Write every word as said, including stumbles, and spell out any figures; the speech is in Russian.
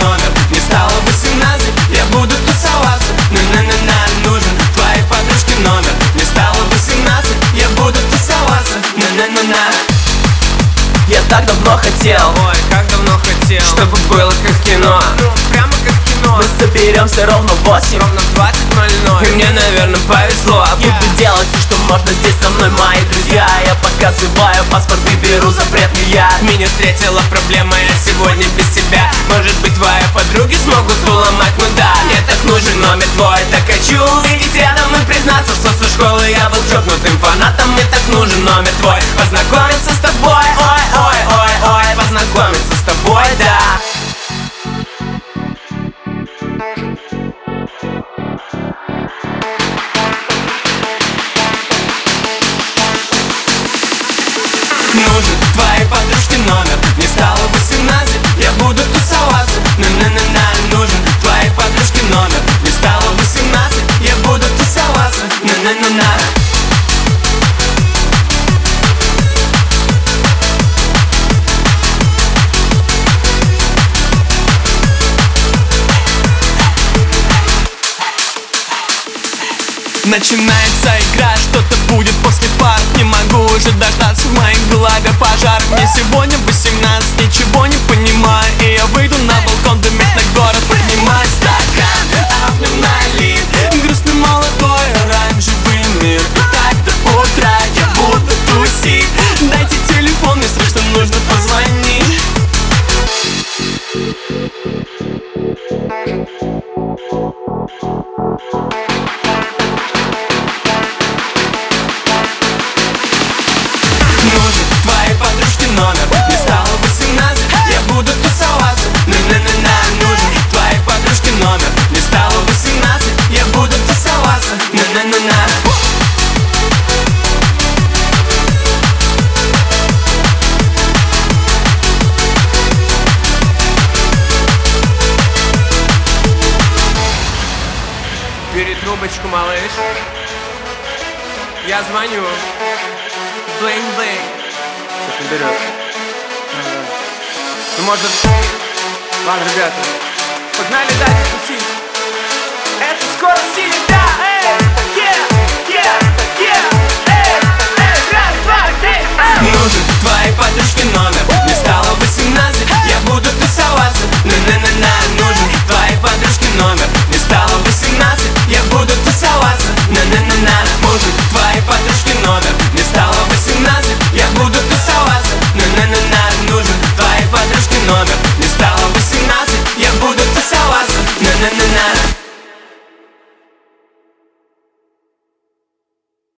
номер. Не стало восемнадцать, я буду тусоваться. На-на-на-на, нужен твоей подружке номер. Не стало восемнадцать, я буду тусоваться. На-на-на-на. Я так давно хотел, ой, как давно хотел, чтобы было как в кино. Ну, прямо как в кино. Мы соберемся ровно в восемь, ровно в двадцать ноль ноль. и мне, наверное, повезло. Yeah. Буду делать все, что можно здесь со мной, мои друзья. Я показываю паспорт и беру запретный яд. Меня встретила проблема, я сегодня без тебя. Может быть, твои подруги смогут уломать, ну да. Мне так нужен номер твой, так хочу увидеть рядом и признаться, что со школы я был чокнутым фанатом. Мне так нужен номер твой, познакомиться с тобой, ой, ой, ой, ой, познакомиться с тобой, да. Нужен твоей подружке номер. Не стало восемнадцать, я буду тусоваться. На-на-на-на, нужен твоей подружке номер. Не стало восемнадцать, я буду тусоваться. На-на-на-на. Начинается игра, что-то будет после пар. Не могу уже дождаться, в моей голове пожар. Мне сегодня восемнадцать, ничего не понимаю. И я выйду на балкон, дымить на город. Поднимай стакан, а в нем налит грустный молодой оранжевый мир. И так до утра я буду тусить. Дайте телефон, мне срочно нужно позвонить. Нужен твоей подружке номер. Не стало восемнадцать, я буду тусоваться. На-на-на-на, нужен твоей подружке номер. Не стало восемнадцать, я буду тусоваться. На-на-на-на. Бери трубочку, малыш. Я звоню. Блин-блин. Что ты берешь? Ну, может... Ладно, ребята. Погнали дальше тусить. Это скоро сильно, да! Эй! Yeah! Yeah! Yeah! Эй! Эй! Раз, два, три! Эй! Нужен твоей подружке номер. Не стало восемнадцать, я буду тусоваться. На-на-на-на, нужен твоей подружке номер. Не стало восемнадцать, я буду тусоваться. На-на-на-на, нужен твоей подружке номер. Не стало восемнадцать, я буду тусоваться. На-на-на-на, нужен твоей подружке номер. Не стало восемнадцать, я буду тусоваться. На-на-на-на.